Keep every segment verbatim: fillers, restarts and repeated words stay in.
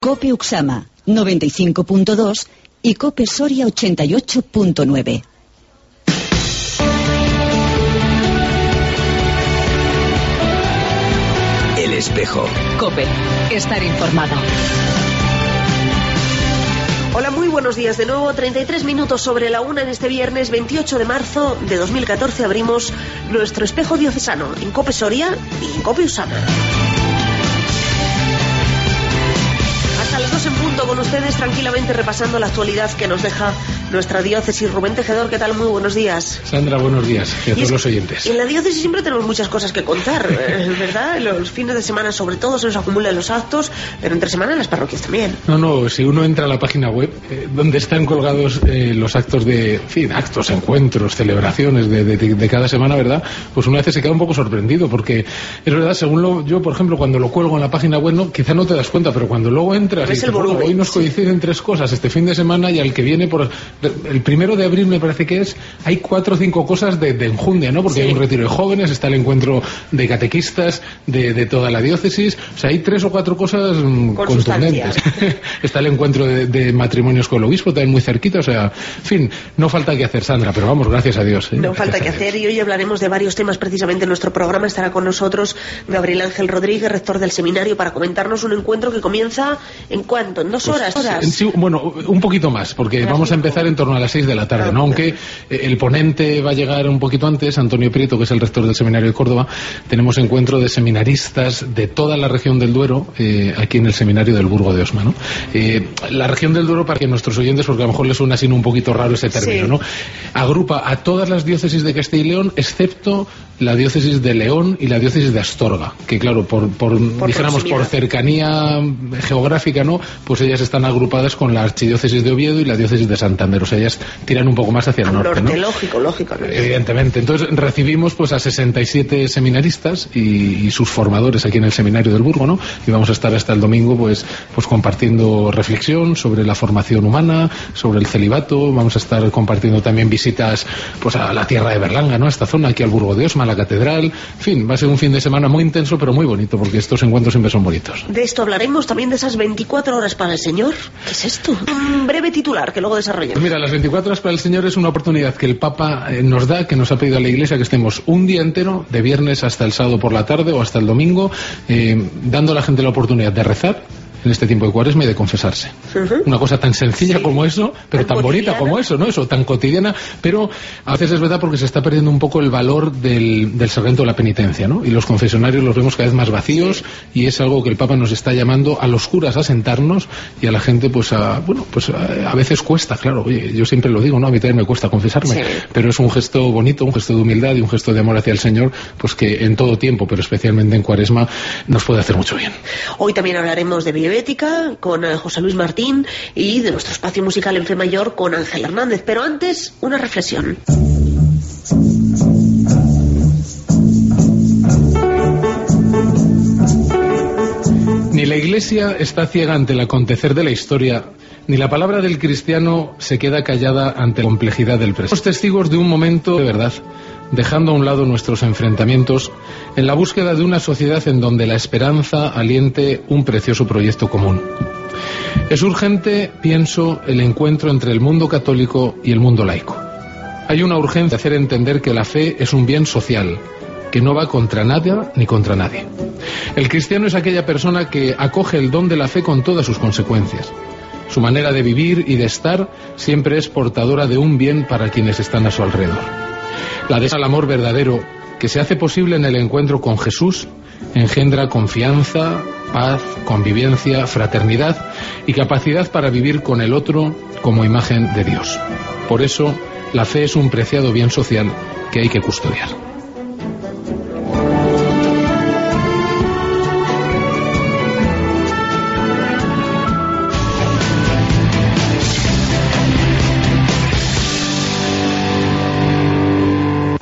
Cope Uxama noventa y cinco punto dos y Cope Soria ochenta y ocho punto nueve. El Espejo. Cope, estar informado. Hola, muy buenos días de nuevo. treinta y tres minutos sobre la una en este viernes veintiocho de marzo de dos mil catorce. Abrimos nuestro espejo diocesano en Cope Soria y en Cope Uxama. Hasta las dos en punto con ustedes, tranquilamente repasando la actualidad que nos deja nuestra diócesis. Rubén Tejedor, ¿qué tal? Muy buenos días. Sandra, buenos días. Y a todos los oyentes. Y en la diócesis siempre tenemos muchas cosas que contar, ¿verdad? Los fines de semana sobre todo se nos acumulan los actos, pero entre semana en las parroquias también. No, no, si uno entra a la página web, eh, donde están colgados eh, los actos de, en fin, actos, encuentros, celebraciones de, de, de cada semana, ¿verdad? Pues una vez se queda un poco sorprendido, porque es verdad, según lo, yo, por ejemplo, cuando lo cuelgo en la página web, no, quizá no te das cuenta, pero cuando luego entras y dices, bueno, hoy nos coinciden tres cosas, este fin de semana y al que viene, por el primero de abril me parece que es, hay cuatro o cinco cosas de, de enjundia, ¿no? Porque sí. Hay un retiro de jóvenes, está el encuentro de catequistas de, de toda la diócesis, o sea, hay tres o cuatro cosas con contundentes. Está el encuentro de, de matrimonios con el obispo, también muy cerquita, o sea, en fin, no falta que hacer, Sandra, pero vamos, gracias a Dios. ¿eh? No falta que hacer, y hoy hablaremos de varios temas precisamente en nuestro programa. Estará con nosotros Gabriel Ángel Rodríguez, rector del seminario, para comentarnos un encuentro que comienza, ¿en cuánto? ¿En dos pues, horas? horas? Sí, bueno, un poquito más, porque Gracias. Vamos a empezar en torno a las seis de la tarde, ¿no? Aunque el ponente va a llegar un poquito antes, Antonio Prieto, que es el rector del seminario de Córdoba. Tenemos encuentro de seminaristas de toda la región del Duero, eh, aquí en el seminario del Burgo de Osma, ¿no? Eh, la región del Duero, para que nuestros oyentes, porque a lo mejor les suena así un poquito raro ese término, sí. ¿no? Agrupa a todas las diócesis de Castilla y León, excepto la diócesis de León y la diócesis de Astorga, que claro, por, por, por dijéramos proximidad. Por cercanía geográfica, ¿no? Pues ellas están agrupadas con la archidiócesis de Oviedo y la diócesis de Santander, o sea, ellas tiran un poco más hacia el norte, norte, ¿no? Lógico, lógico. ¿no? Evidentemente. Entonces recibimos pues a sesenta y siete seminaristas y, y sus formadores aquí en el seminario del Burgo, ¿no? Y vamos a estar hasta el domingo pues, pues compartiendo reflexión sobre la formación humana, sobre el celibato. Vamos a estar compartiendo también visitas pues a la tierra de Berlanga, ¿no? A esta zona, aquí al Burgo de Osma, a la catedral. En fin, va a ser un fin de semana muy intenso, pero muy bonito, porque estos encuentros siempre son bonitos. De esto hablaremos también, de esas veinticuatro horas para el Señor. ¿Qué es esto? Un breve titular que luego desarrollamos. Pues mira, las veinticuatro horas para el Señor es una oportunidad que el Papa eh, nos da, que nos ha pedido a la Iglesia, que estemos un día entero, de viernes hasta el sábado por la tarde o hasta el domingo, eh, dando a la gente la oportunidad de rezar en este tiempo de Cuaresma y de confesarse. Uh-huh. Una cosa tan sencilla sí. como eso, pero tan, tan bonita como eso, ¿no? Eso, tan cotidiana, pero a veces es verdad porque se está perdiendo un poco el valor del, del sacramento de la penitencia, ¿no? Y los confesionarios los vemos cada vez más vacíos, sí. y es algo que el Papa nos está llamando a los curas a sentarnos y a la gente, pues a, bueno, pues a, a veces cuesta, claro, oye, yo siempre lo digo, ¿no? A mí también me cuesta confesarme, sí. pero es un gesto bonito, un gesto de humildad y un gesto de amor hacia el Señor, pues que en todo tiempo, pero especialmente en Cuaresma, nos puede hacer mucho bien. Hoy también hablaremos de bioética con José Luis Martín y de nuestro espacio musical en Fe Mayor con Ángel Hernández. Pero antes, una reflexión. Ni la Iglesia está ciega ante el acontecer de la historia, ni la palabra del cristiano se queda callada ante la complejidad del presente. Somos testigos de un momento de verdad, dejando a un lado nuestros enfrentamientos, en la búsqueda de una sociedad en donde la esperanza aliente un precioso proyecto común. Es urgente, pienso, el encuentro entre el mundo católico y el mundo laico. Hay una urgencia de hacer entender que la fe es un bien social, que no va contra nada ni contra nadie. El cristiano es aquella persona que acoge el don de la fe con todas sus consecuencias. Su manera de vivir y de estar siempre es portadora de un bien para quienes están a su alrededor. La de al amor verdadero, que se hace posible en el encuentro con Jesús, engendra confianza, paz, convivencia, fraternidad y capacidad para vivir con el otro como imagen de Dios. Por eso, la fe es un preciado bien social que hay que custodiar.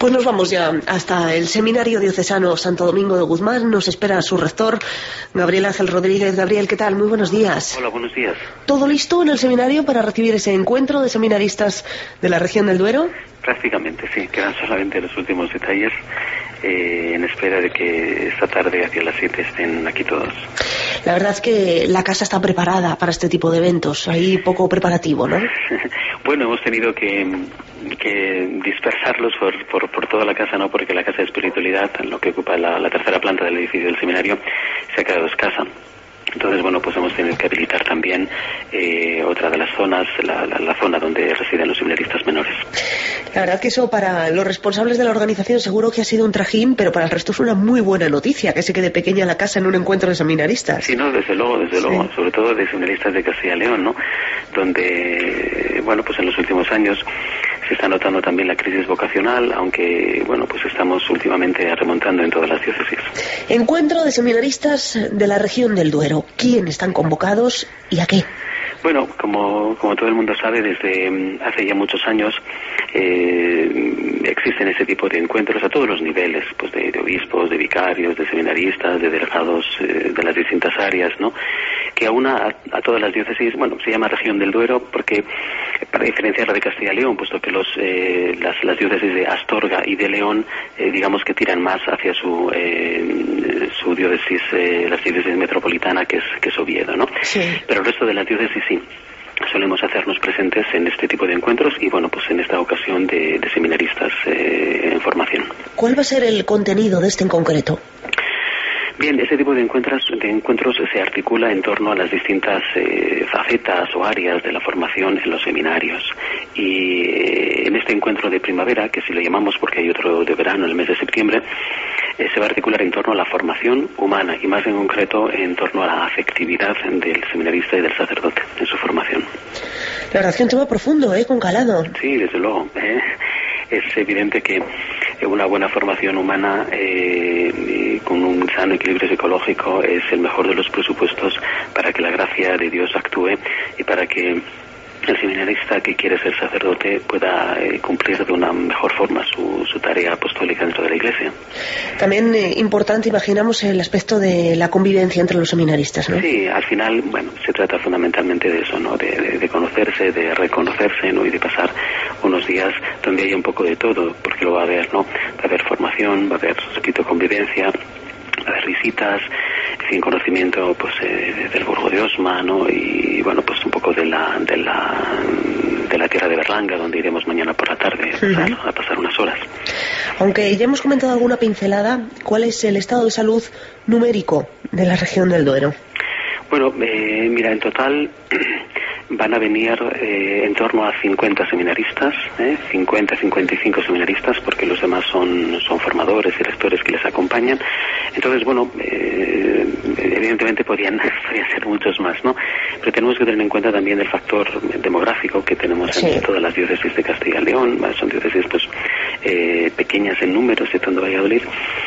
Pues nos vamos ya hasta el Seminario Diocesano Santo Domingo de Guzmán. Nos espera su rector, Gabriel Ángel Rodríguez. Gabriel, ¿qué tal? Muy buenos días. Hola, buenos días. ¿Todo listo en el seminario para recibir ese encuentro de seminaristas de la región del Duero? Prácticamente, sí. Quedan solamente los últimos detalles eh, en espera de que esta tarde, hacia las siete, estén aquí todos. La verdad es que la casa está preparada para este tipo de eventos. Hay poco preparativo, ¿no? Bueno, hemos tenido que, que dispersarlos por, por, por toda la casa, ¿no? Porque la casa de espiritualidad, lo que ocupa la, la tercera planta del edificio del seminario, se ha quedado escasa. Entonces, bueno, pues hemos tenido que habilitar también eh, otra de las zonas, la, la, la zona donde residen los seminaristas menores. La verdad que eso para los responsables de la organización seguro que ha sido un trajín, pero para el resto es una muy buena noticia, que se quede pequeña la casa en un encuentro de seminaristas. Sí, no, desde luego, desde sí. luego, sobre todo de seminaristas de Castilla y León, ¿no? Donde, bueno, pues en los últimos años se está notando también la crisis vocacional, aunque, bueno, pues estamos últimamente remontando en todas las diócesis. Encuentro de seminaristas de la región del Duero. ¿Quién están convocados y a qué? Bueno, como, como todo el mundo sabe, desde hace ya muchos años eh, existen ese tipo de encuentros a todos los niveles, pues de, de obispos, de vicarios, de seminaristas, de delegados eh, de las distintas áreas, ¿no? Que aúna a, a todas las diócesis. Bueno, se llama región del Duero porque, para diferenciarla de Castilla y León, puesto que los eh, las, las diócesis de Astorga y de León, eh, digamos que tiran más hacia su eh, su diócesis, eh, la diócesis metropolitana, que es que es Oviedo, ¿no? Sí. Pero el resto de las diócesis sí. Solemos hacernos presentes en este tipo de encuentros y, bueno, pues en esta ocasión de, de seminaristas eh, en formación. ¿Cuál va a ser el contenido de este en concreto? Bien, ese tipo de encuentros, de encuentros se articula en torno a las distintas eh, facetas o áreas de la formación en los seminarios. Y eh, en este encuentro de primavera, que si lo llamamos porque hay otro de verano en el mes de septiembre, eh, se va a articular en torno a la formación humana y más en concreto en torno a la afectividad del seminarista y del sacerdote en su formación. La verdad es que un tema profundo, ¿eh? Con calado. Sí, desde luego. ¿eh? Es evidente que una buena formación humana eh, con un sano equilibrio psicológico es el mejor de los presupuestos para que la gracia de Dios actúe y para que el seminarista que quiere ser sacerdote pueda eh, cumplir de una mejor forma su, su tarea apostólica dentro de la Iglesia. También eh, importante, imaginamos, el aspecto de la convivencia entre los seminaristas, ¿no? Sí, al final, bueno, se trata fundamentalmente de eso, ¿no? De, de, de conocerse, de reconocerse, ¿no? Y de pasar unos días donde haya un poco de todo, porque lo va a haber, ¿no? Va a haber formación, va a haber, repito, convivencia, va a haber visitas, sin conocimiento, pues, eh, del Burgo de Osma, ¿no? Y, bueno, pues un poco de la de la de la tierra de Berlanga, donde iremos mañana por la tarde a pasar, uh-huh. a pasar unas horas. Aunque ya hemos comentado alguna pincelada, ¿cuál es el estado de salud numérico de la región del Duero? Bueno, eh, mira, en total van a venir eh, en torno a cincuenta seminaristas, ¿eh? cincuenta, cincuenta y cinco seminaristas, porque los demás son, son formadores y lectores que les acompañan. Entonces, bueno, eh, evidentemente podrían, podrían ser muchos más, ¿no? Pero tenemos que tener en cuenta también el factor demográfico que tenemos sí. en todas las diócesis de Castilla y León. Son diócesis, pues, eh, pequeñas en número, exceptuando Valladolid,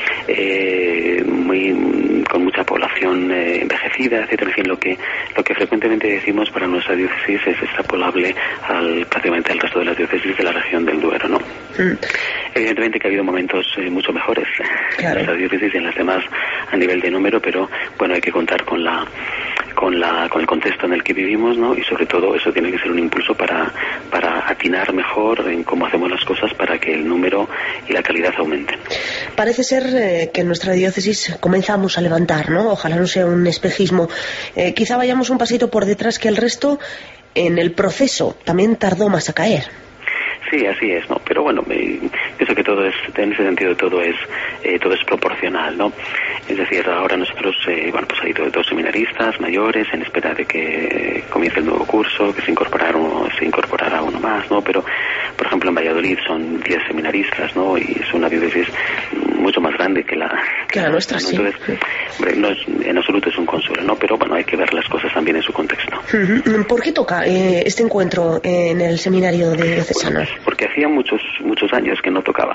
eh, muy, con mucha población eh, envejecida, etcétera. En fin, lo que, lo que frecuentemente decimos para nuestra diócesis es extrapolable al, prácticamente al resto de las diócesis de la región del Duero, ¿no? Mm. Evidentemente que ha habido momentos eh, mucho mejores claro. en nuestras diócesis y en las demás a nivel de número, pero bueno, hay que contar con la con la con el contexto en el que vivimos, ¿no? Y sobre todo eso tiene que ser un impulso para para atinar mejor en cómo hacemos las cosas para que el número y la calidad aumenten. Parece ser eh, que en nuestra diócesis comenzamos a levantar, ¿no? Ojalá no sea un espejismo. Eh, quizá vayamos un pasito por detrás que el resto. En el proceso también tardó más a caer. Sí, así es, ¿no? Pero bueno, eh, pienso que todo es, en ese sentido todo es eh, todo es proporcional, ¿no? Es decir, ahora nosotros, eh, bueno, pues hay dos, dos seminaristas mayores en espera de que comience el nuevo curso, que se incorporara uno, se incorporará uno más, ¿no? Pero, por ejemplo, en Valladolid son diez seminaristas, ¿no? Y es una diócesis mucho más grande que la que, que la nuestra, ¿no? sí. Entonces, hombre, no es, en absoluto es un consuelo, ¿no? Pero bueno, hay que ver las cosas también en su contexto. ¿Por qué toca eh, este encuentro en el seminario de diocesano? Bueno, porque hacía muchos muchos años que no tocaba.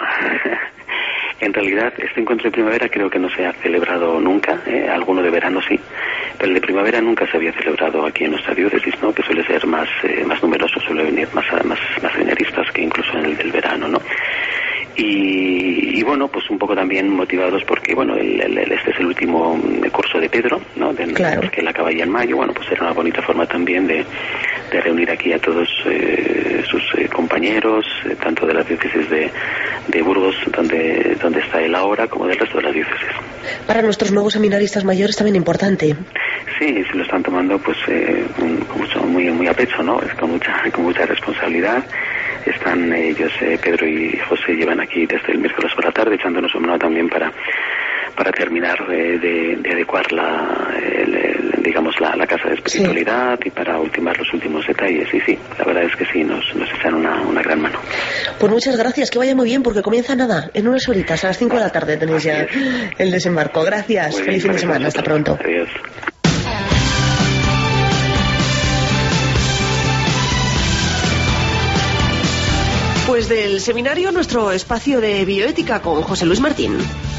En realidad, este encuentro de primavera creo que no se ha celebrado nunca, ¿eh? Alguno de verano sí, pero el de primavera nunca se había celebrado aquí en nuestra diócesis, ¿no? Que suele ser más eh, más numeroso, suele venir más más más seminaristas que incluso en el del verano, ¿no? Y, y bueno, pues un poco también motivados porque, bueno, el, el, este es el último curso de Pedro, ¿no? De, claro. Que él acaba ya en mayo. Bueno, pues era una bonita forma también de, de reunir aquí a todos eh, sus eh, compañeros, eh, tanto de la diócesis de, de Burgos, donde, donde está él ahora, como del resto de las diócesis. Para nuestros nuevos seminaristas mayores también importante. Sí, se lo están tomando pues eh, con mucho, muy, muy a pecho, ¿no? Es con mucha, con mucha responsabilidad. Están ellos, eh, Pedro y José, llevan aquí desde el miércoles por la tarde echándonos una mano también para para terminar eh, de, de adecuar la, el, el, digamos la, la casa de espiritualidad, sí. Y para ultimar los últimos detalles. Y sí, la verdad es que sí, nos, nos echan una, una gran mano. Pues muchas gracias, que vaya muy bien, porque comienza nada, en unas horitas, a las cinco de la tarde tenéis ya el desembarco. Gracias, bien, feliz fin de semana, hasta pronto. Adiós. Pues del seminario, nuestro espacio de bioética con José Luis Martín.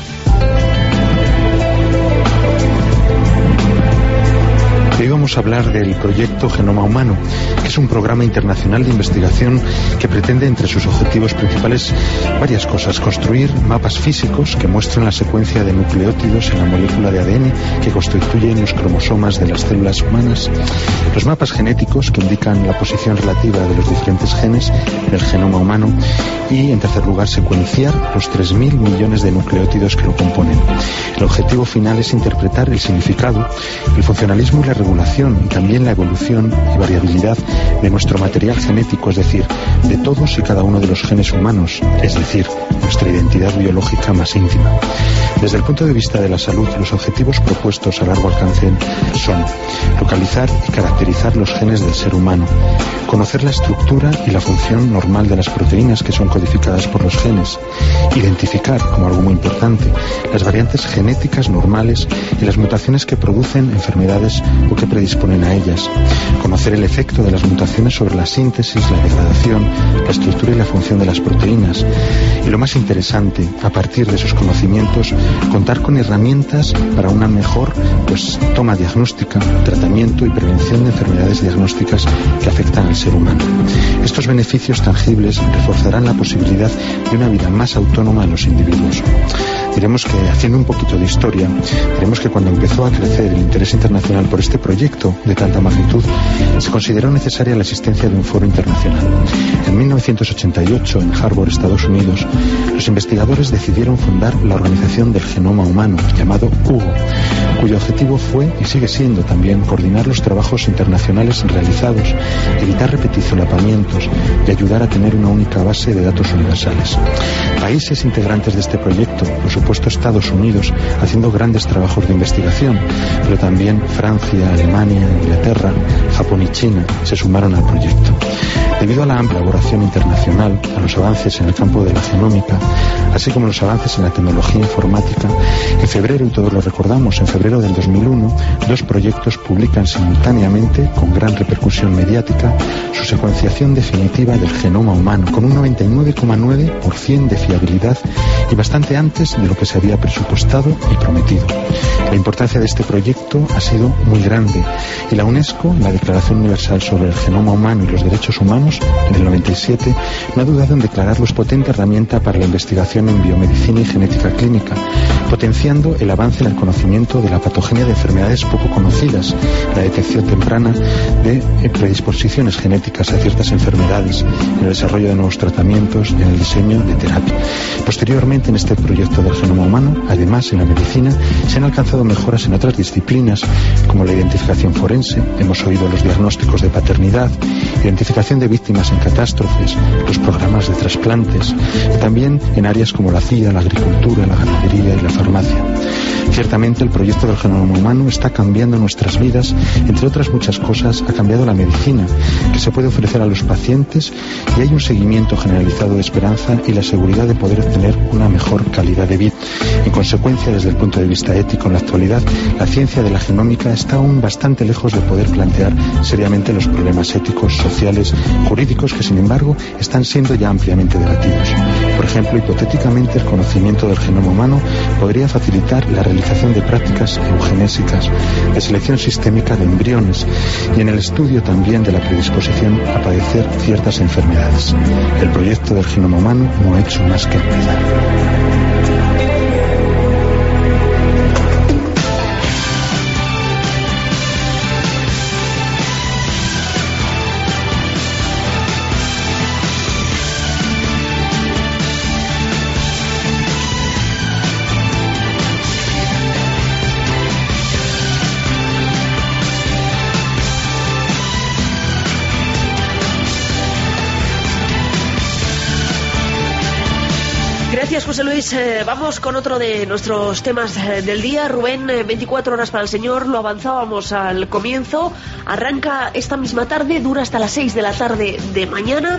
Hoy vamos a hablar del proyecto Genoma Humano, que es un programa internacional de investigación que pretende, entre sus objetivos principales, varias cosas: construir mapas físicos que muestren la secuencia de nucleótidos en la molécula de A D N que constituyen los cromosomas de las células humanas, los mapas genéticos que indican la posición relativa de los diferentes genes del genoma humano y, en tercer lugar, secuenciar los tres mil millones de nucleótidos que lo componen. El objetivo final es interpretar el significado, el funcionalismo y la regulación y también la evolución y variabilidad de nuestro material genético, es decir, de todos y cada uno de los genes humanos, es decir, nuestra identidad biológica más íntima. Desde el punto de vista de la salud, los objetivos propuestos a largo alcance son localizar y caracterizar los genes del ser humano, conocer la estructura y la función normal de las proteínas que son codificadas por los genes, identificar, como algo muy importante, las variantes genéticas normales y las mutaciones que producen enfermedades o que predisponen a ellas, conocer el efecto de las mutaciones sobre la síntesis, la degradación, la estructura y la función de las proteínas, y lo más interesante, a partir de esos conocimientos, contar con herramientas para una mejor pues toma diagnóstica, tratamiento y prevención de enfermedades diagnósticas que afectan al ser humano. Estos beneficios tangibles reforzarán la posibilidad de una vida más autónoma en los individuos. Diremos que, haciendo un poquito de historia, diremos que cuando empezó a crecer el interés internacional por este proyecto de tanta magnitud, se consideró necesaria la existencia de un foro internacional. En mil novecientos ochenta y ocho, en Harvard, Estados Unidos, los investigadores decidieron fundar la Organización del Genoma Humano, llamado HUGO, cuyo objetivo fue y sigue siendo también coordinar los trabajos internacionales realizados, evitar repetizolapamientos y ayudar a tener una única base de datos universales. Países integrantes de este proyecto, por supuesto Estados Unidos, haciendo grandes trabajos de investigación, pero también Francia, Alemania, Inglaterra, Japón y China se sumaron al proyecto. Debido a la amplia colaboración internacional, a los avances en el campo de la genómica, así como los avances en la tecnología informática, en febrero, y todos lo recordamos, en febrero del dos mil uno, dos proyectos publican simultáneamente, con gran repercusión mediática, su secuenciación definitiva del genoma humano, con un noventa y nueve coma nueve por ciento de fiabilidad y bastante antes de lo que se había presupuestado y prometido. La importancia de este proyecto ha sido muy grande y la UNESCO, la Declaración Universal sobre el Genoma Humano y los Derechos Humanos, en el noventa y siete, no ha dudado en declararlos potente herramienta para la investigación en biomedicina y genética clínica, potenciando el avance en el conocimiento de la patogenia de enfermedades poco conocidas, la detección temprana de predisposiciones genéticas a ciertas enfermedades, en el desarrollo de nuevos tratamientos y en el diseño de terapia. Posteriormente, en este proyecto del genoma humano, además en la medicina, se han alcanzado mejoras en otras disciplinas, como la identificación forense, hemos oído los diagnósticos de paternidad, identificación de víctimas en catástrofes, los programas de trasplantes, y también en áreas como la C I A, la agricultura, la ganadería y la farmacia. Ciertamente el proyecto del genoma humano está cambiando nuestras vidas, entre otras muchas cosas ha cambiado la medicina, que se puede ofrecer a los pacientes, y hay un seguimiento generalizado de esperanza y la seguridad de poder tener una mejor calidad de vida. En consecuencia, desde el punto de vista ético, en la actualidad, la ciencia de la genómica está aún bastante lejos de poder plantear seriamente los problemas éticos, sociales, jurídicos que, sin embargo, están siendo ya ampliamente debatidos. Por ejemplo, hipotéticamente, el conocimiento del genoma humano podría facilitar la realización de prácticas eugenésicas, de selección sistémica de embriones y en el estudio también de la predisposición a padecer ciertas enfermedades. El proyecto del genoma humano no ha hecho más que empezar. Gracias, José Luis. Eh, vamos con otro de nuestros temas eh, del día. Rubén, eh, veinticuatro horas para el Señor, lo avanzábamos al comienzo. Arranca esta misma tarde, dura hasta las seis de la tarde de mañana.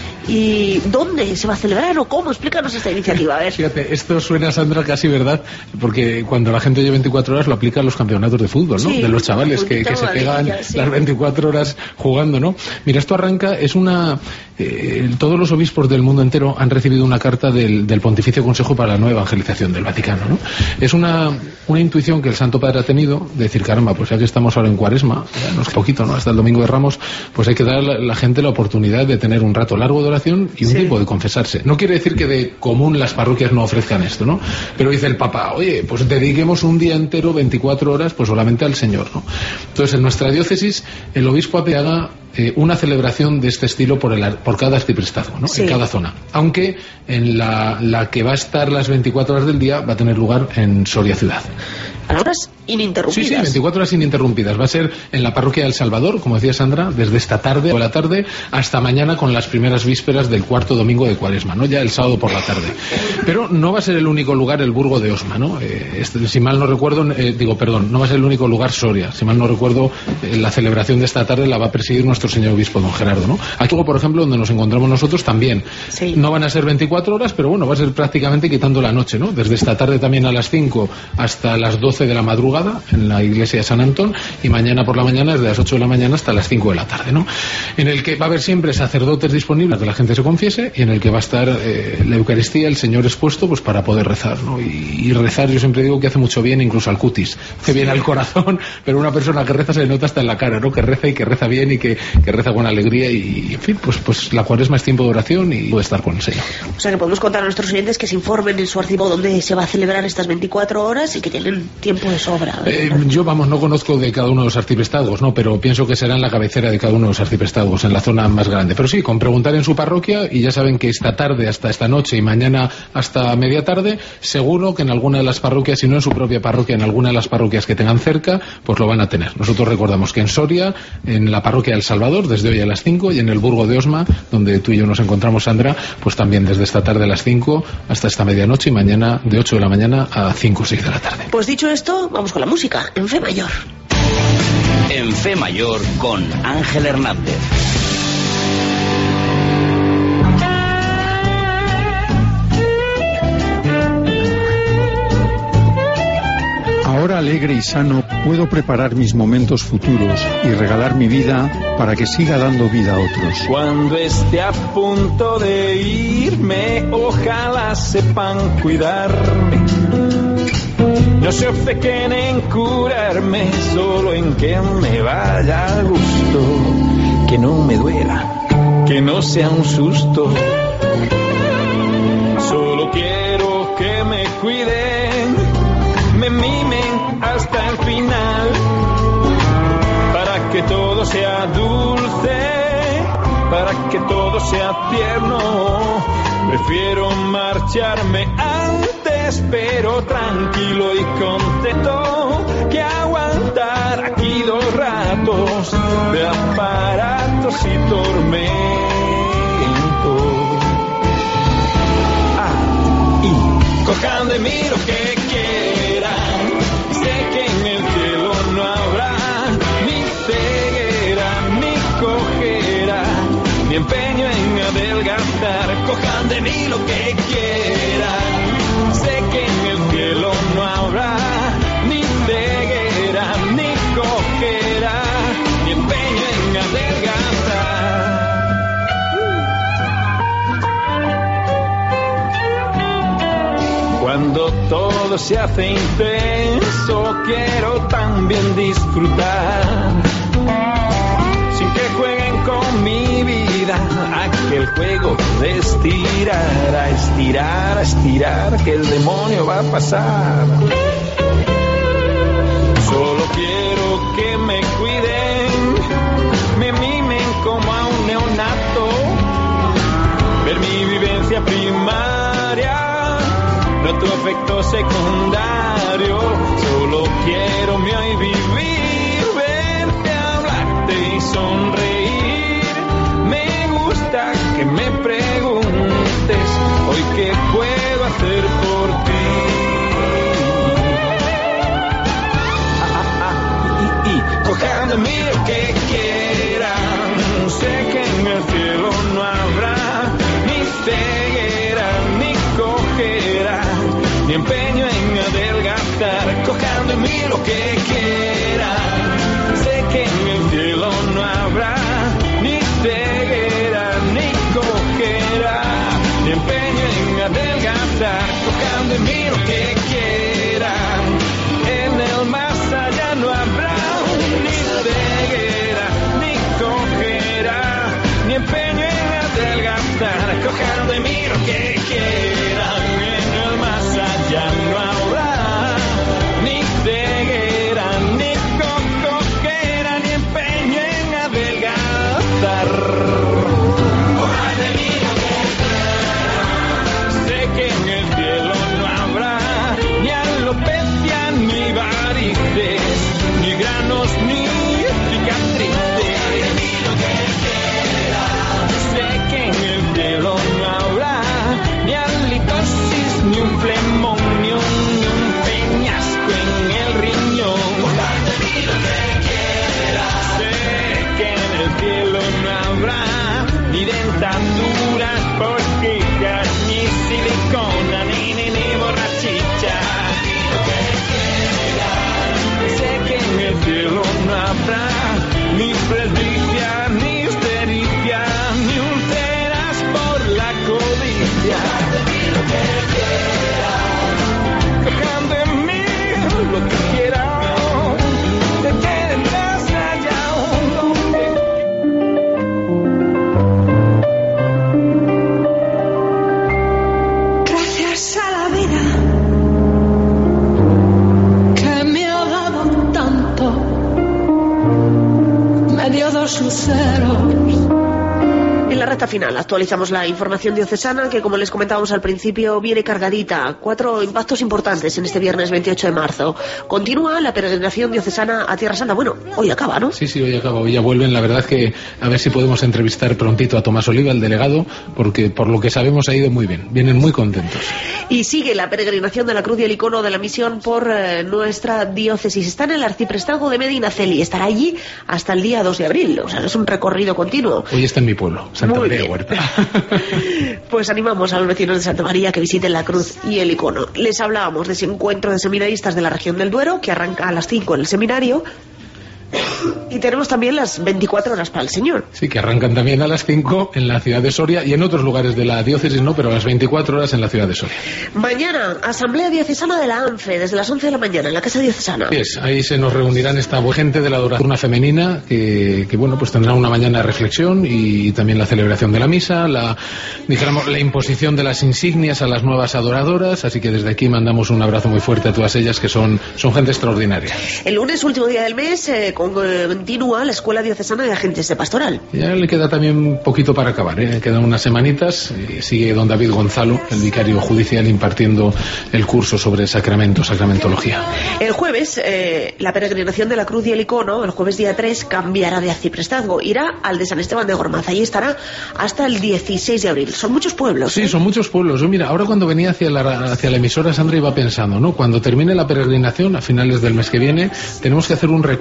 ¿Y dónde se va a celebrar o cómo? Explícanos esta iniciativa, a ver. Fíjate, esto suena, Sandra, casi verdad, porque cuando la gente oye veinticuatro horas lo aplica a los campeonatos de fútbol, ¿no? Sí, de los chavales que, que se pegan ya, sí. las veinticuatro horas jugando, ¿no? Mira, esto arranca, es una... Eh, todos los obispos del mundo entero han recibido una carta del, del Pontificio Consejo para la Nueva Evangelización del Vaticano, ¿no? Es una, una intuición que el Santo Padre ha tenido de decir, caramba, pues ya que estamos ahora en Cuaresma, ya no es poquito, ¿no? Hasta el Domingo de Ramos, pues hay que dar a la, la gente la oportunidad de tener un rato largo de oración y un sí. tiempo de confesarse. No quiere decir que de común las parroquias no ofrezcan esto, ¿no? Pero dice el Papa, oye, pues dediquemos un día entero, veinticuatro horas, pues solamente al Señor, ¿no? Entonces, en nuestra diócesis, el obispo haga eh, una celebración de este estilo por, el, por cada arciprestazgo, ¿no? Sí. En cada zona. Aunque en la, la que va a estar las veinticuatro horas del día va a tener lugar en Soria Ciudad. A horas ininterrumpidas. Sí, sí, veinticuatro horas ininterrumpidas. Va a ser en la parroquia del Salvador, como decía Sandra, desde esta tarde o la tarde hasta mañana con las primeras vísperas del cuarto domingo de Cuaresma, ¿no? Ya el sábado por la tarde. Pero no va a ser el único lugar el Burgo de Osma, ¿no? Eh, este, si mal no recuerdo, eh, digo, perdón, no va a ser el único lugar Soria. Si mal no recuerdo, eh, la celebración de esta tarde la va a presidir nuestro señor obispo, don Gerardo, ¿no? Aquí, por ejemplo, donde nos encontramos nosotros también. Sí. No van a ser veinticuatro horas, pero bueno, va a ser prácticamente quitando la noche, ¿no? Desde esta tarde también a las cinco hasta las doce de la madrugada en la iglesia de San Antón y mañana por la mañana desde las ocho de la mañana hasta las cinco de la tarde, ¿no? En el que va a haber siempre sacerdotes disponibles para que la gente se confiese y en el que va a estar eh, la Eucaristía, el Señor expuesto, pues para poder rezar, ¿no? Y, y rezar, yo siempre digo que hace mucho bien incluso al cutis, hace bien al corazón, pero una persona que reza se le nota hasta en la cara, ¿no? Que reza y que reza bien y que, que reza con alegría y, en fin, pues, pues la Cuaresma es tiempo de oración y puede estar con el Señor. O sea que podemos contar a nuestros oyentes que se informen en su archivo donde se va a celebrar estas veinticuatro horas y que tienen tiempo de sobra. Eh, yo, vamos, no conozco de cada uno de los arciprestazgos, ¿no? Pero pienso que será en la cabecera de cada uno de los arciprestazgos, en la zona más grande. Pero sí, con preguntar en su parroquia, y ya saben que esta tarde hasta esta noche y mañana hasta media tarde, seguro que en alguna de las parroquias, si no en su propia parroquia, en alguna de las parroquias que tengan cerca, pues lo van a tener. Nosotros recordamos que en Soria, en la parroquia del Salvador, desde hoy a las cinco, y en el Burgo de Osma, donde tú y yo nos encontramos, Sandra, pues también desde esta tarde a las cinco hasta esta medianoche y mañana de ocho de la mañana a cinco o seis de la tarde. Pues dicho esto, vamos con la música, en Fe Mayor. En Fe Mayor con Ángel Hernández. Ahora alegre y sano puedo preparar mis momentos futuros y regalar mi vida para que siga dando vida a otros. Cuando esté a punto de irme, ojalá sepan cuidarme. No se obcequen en curarme, solo en que me vaya a gusto, que no me duela, que no sea un susto. Solo quiero que me cuiden, me mimen hasta el final, para que todo sea dulce, para que todo sea tierno. Prefiero marcharme antes, pero tranquilo y contento, que aguantar aquí dos ratos de aparatos y tormento. Ah, y cojan de mí lo que quieran, sé que en el cielo no habrá ni ceguera, ni cojera, ni empeño en adelgazar. Cojan de mí lo que quieran, sé que en el cielo no habrá ni ceguera, ni cojera, ni empeño en adelgazar. todo se hace intenso, quiero también disfrutar, sin que jueguen con mi vida, aquel juego de estirar, a estirar, a estirar, que el demonio va a pasar. Solo quiero que me cuiden, me mimen como a un neonato, ver mi vivencia primaria, no tu efecto secundario. Solo quiero mi hoy vivir, verte, hablarte y sonreír. Me gusta que me preguntes hoy qué puedo hacer por ti. Cojan de mí lo que quieran, sé que en el cielo no habrá ni ceguera, ni cojera, ni empeño en adelgazar. Cojan de mí lo que quieran, sé que en el cielo no habrá ni ceguera, ni cojera, ni empeño en adelgazar. Cojan de mí lo que quieran, en el más allá no habrá ni ceguera, ni cojera, ni empeño en adelgazar. Cojan de mí lo que quieran, en el más allá no habrá ni ceguera, ni cojera, ni empeño en adelgazar. Cojan de mí lo que quieran, sé que en el cielo no habrá ni alopecia, ni varices, ni granos, ni cicatrices. Sé que en el cielo no habrá ni halitosis, ni un flemón, ni un, ni un peñasco en el riñón. Sé que en el cielo no habrá ni dentaduras postizas, ni silicona, ni, ni, ni borrachicha. Sé que en el cielo no habrá ni presbicia, ni histericia, ni úlceras por la codicia. Cojan de mí lo que quieran, que queden más allá. Gracias a la vida que me ha dado tanto, me dio dos luceros. En la recta final actualizamos la información diocesana que, como les comentábamos al principio, viene cargadita. Cuatro impactos importantes en este viernes veintiocho de marzo. Continúa la peregrinación diocesana a Tierra Santa. Bueno, hoy acaba, ¿no? Sí, sí, hoy acaba. Hoy ya vuelven. La verdad es que a ver si podemos entrevistar prontito a Tomás Oliva, el delegado, porque por lo que sabemos ha ido muy bien. Vienen muy contentos. Y sigue la peregrinación de la Cruz y el Icono de la Misión por eh, nuestra diócesis. Está en el arciprestazgo de Medinaceli. Estará allí hasta el día dos de abril. O sea, es un recorrido continuo. Hoy está en mi pueblo, Santa María de Huerta. Pues animamos a los vecinos de Santa María que visiten la Cruz y el Icono. Les hablábamos de ese encuentro de seminaristas de la región del Duero que arranca a las cinco en el seminario. Y tenemos también las veinticuatro horas para el Señor. Sí, que arrancan también a las cinco en la ciudad de Soria y en otros lugares de la diócesis no, pero a las veinticuatro horas en la ciudad de Soria. Mañana, Asamblea Diocesana de la ANFE, desde las once de la mañana, en la Casa Diocesana. Sí, es, ahí se nos reunirán esta gente de la adoración femenina que, que, bueno, pues tendrá una mañana de reflexión y también la celebración de la misa, la, dijéramos, la imposición de las insignias a las nuevas adoradoras, así que desde aquí mandamos un abrazo muy fuerte a todas ellas que son, son gente extraordinaria. El lunes, último día del mes, eh, con, eh, continúa la Escuela Diocesana de Agentes de Pastoral. Ya le queda también un poquito para acabar, ¿eh? Quedan unas semanitas y sigue don David Gonzalo, el vicario judicial, impartiendo el curso sobre sacramento, sacramentología. El jueves, eh, la peregrinación de la Cruz y el Icono, el jueves día tres, cambiará de arciprestazgo, irá al de San Esteban de Gormaz, allí estará hasta el dieciséis de abril. Son muchos pueblos. Sí, ¿eh? son muchos pueblos. Yo, mira, ahora cuando venía hacia la, hacia la emisora, Sandra, iba pensando, ¿no? Cuando termine la peregrinación, a finales del mes que viene, tenemos que hacer un recuento de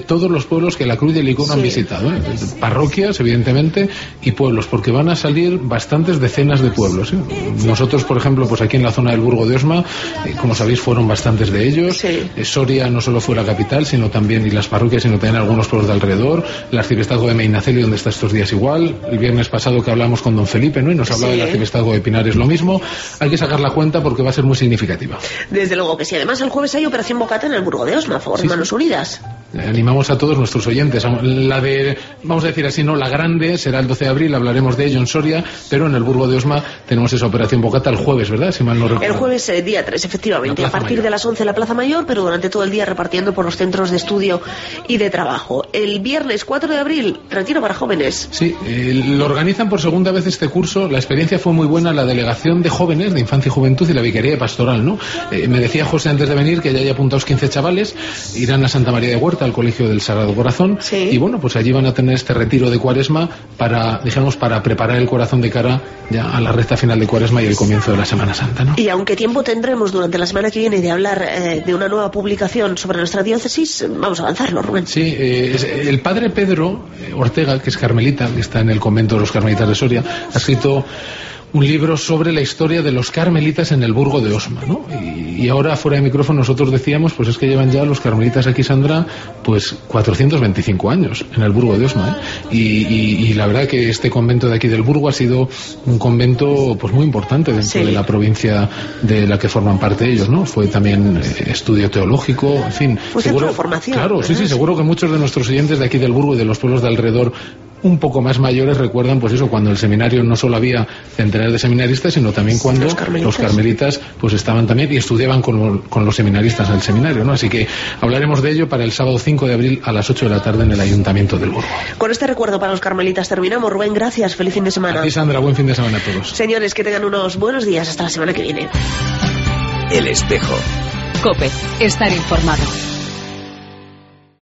todos los pueblos que la Cruz del Icono sí. han visitado, ¿eh? Parroquias, evidentemente, y pueblos, porque van a salir bastantes decenas de pueblos, ¿eh? Nosotros, por ejemplo, pues aquí en la zona del Burgo de Osma, eh, como sabéis, fueron bastantes de ellos. Sí. Eh, Soria no solo fue la capital, sino también, y las parroquias, sino también algunos pueblos de alrededor. El arciprestazgo de Medinaceli, donde está estos días igual. El viernes pasado que hablamos con don Felipe, ¿no? Y nos hablaba sí. del arciprestazgo de Pinares, lo mismo. Hay que sacar la cuenta porque va a ser muy significativa. Desde luego que sí. Además, el jueves hay operación Bocata en el Burgo de Osma, a favor sí, de Manos sí. Unidas. Animamos a todos nuestros oyentes. La de, vamos a decir así, no, la grande será el doce de abril, hablaremos de ello en Soria, pero en el Burgo de Osma tenemos esa operación Bocata el jueves, ¿verdad? Si mal no recuerdo. El jueves, eh, día tres, efectivamente, a partir Mayor. de las once en la Plaza Mayor, pero durante todo el día repartiendo por los centros de estudio y de trabajo. El viernes cuatro de abril, retiro para jóvenes. Sí, eh, lo organizan por segunda vez este curso. La experiencia fue muy buena, la delegación de jóvenes, de infancia y juventud y la vicaría de pastoral, ¿no? Eh, me decía José antes de venir que ya hay apuntados quince chavales, irán a Santa María de Huerta, al Colegio del Sagrado Corazón, sí. y bueno, pues allí van a tener este retiro de Cuaresma para, dijéramos, para preparar el corazón de cara ya a la recta final de Cuaresma y el comienzo de la Semana Santa, ¿no? Y aunque tiempo tendremos durante la semana que viene de hablar eh, de una nueva publicación sobre nuestra diócesis, vamos a avanzarlo, Rubén. Sí, eh, es, el padre Pedro Ortega, que es carmelita, que está en el convento de los carmelitas de Soria, ha escrito un libro sobre la historia de los carmelitas en el Burgo de Osma, ¿no? Y, y ahora, fuera de micrófono, nosotros decíamos, pues es que llevan ya los carmelitas aquí, Sandra, pues cuatrocientos veinticinco años en el Burgo de Osma, ¿eh? Y, y, y la verdad que este convento de aquí del Burgo ha sido un convento pues muy importante dentro sí. de la provincia de la que forman parte ellos, ¿no? Fue también eh, estudio teológico, en fin. Pues seguro, de formación. Claro, ¿verdad? sí, sí, seguro que muchos de nuestros oyentes de aquí del Burgo y de los pueblos de alrededor un poco más mayores recuerdan pues eso, cuando el seminario no solo había centenares de seminaristas, sino también cuando los carmelitas, los carmelitas pues estaban también y estudiaban con, con los seminaristas en el seminario, ¿no? Así que hablaremos de ello para el sábado cinco de abril a las ocho de la tarde en el Ayuntamiento del Burgo. Con este recuerdo para los carmelitas terminamos. Rubén, gracias, feliz fin de semana. A ti, Sandra, buen fin de semana a todos. Señores, que tengan unos buenos días, hasta la semana que viene. El Espejo. COPE, estar informado.